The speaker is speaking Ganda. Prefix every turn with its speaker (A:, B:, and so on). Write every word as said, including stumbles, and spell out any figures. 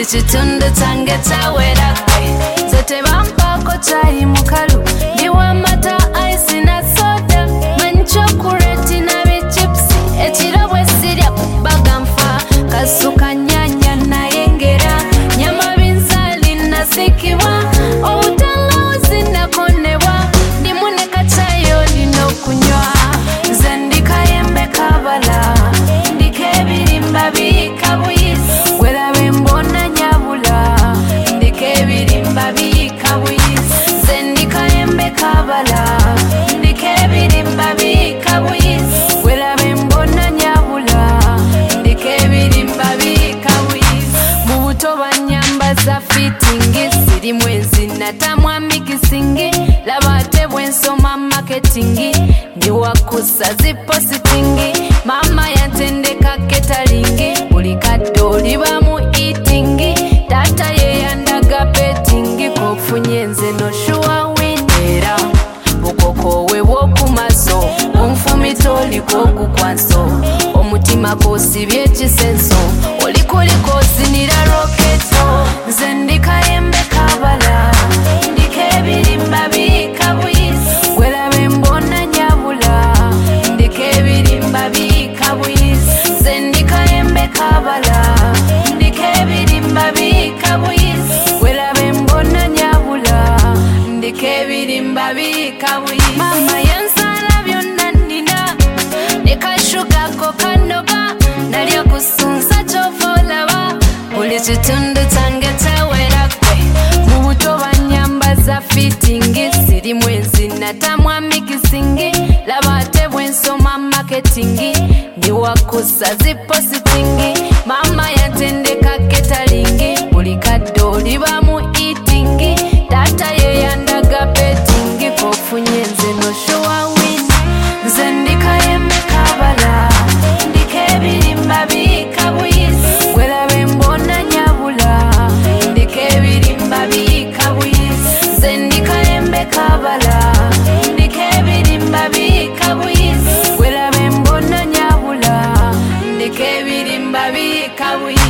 A: buli kitundu kyange kyawera gwe nze tebampaako kyayi mukalu ndiwa amata ice na soda manyi chokoleti na bichipsi ekiro bwe sirya kubaga nfa kasuka nyanya nayengera nyama binzali nasikibwa obutangawuzi nakonebwa ndimu ne kacyayi olina okunywa nze ndi kayembe kabala ndiko ebirimba biika buyisi gwerabe mbona nyabula ndiko ebirimba biika buyisi nze ndi kayembe kabala ndiko ebirimba biika buyisi gwerabe mbona nyabula ndiko ebirimba biika buyisi mu buto banyambaza fitingi sirimu enzinatamwa mikisingi laba ate bwensoma marketingi ndiwakusa zipositingi mama yantendeka ketalingi buli kadde oliba mu eatingi tata yeyandaga betingi kofunye nze noshuwa winera bukoko we bwokumaso onfumita oliko ogukwanso omutima kosibye ekisenso olikuliko ozinira roketo nze ndi kayembe kabala ndiko ebirimba biika buyisi gwerabe mbona nyabula ndiko ebirimba biika buyisi nze ndi kayembe kabala ndiko ebirimba biika buyisi gwerabe mbona nyabula ndiko ebirimba biika buyisi mama yansala byonna nnina ne kashugako kanoga nalya kusunsa kyova olaba buli kitundu kyange kyawera gwe mu buto banyambaza fitingi sirimu enzinatamwa mikisingi laba ate bwensoma marketingi ndiwakusa zipositingi mama yantendeka ketalingi buli kadde oliba mu eatingi tata yeyandaga betingi kofunye nze noshuwa wini nze ndi kayembe kabala ndiko ebirimba biika buyisi gwerabe mbona nyabula ndiko ebirimba biika buyisi nze ndi kayembe kabala ndiko ebirimba biika buyisi gwerabe mbona nyabula ndiko ebirimba biika buyisi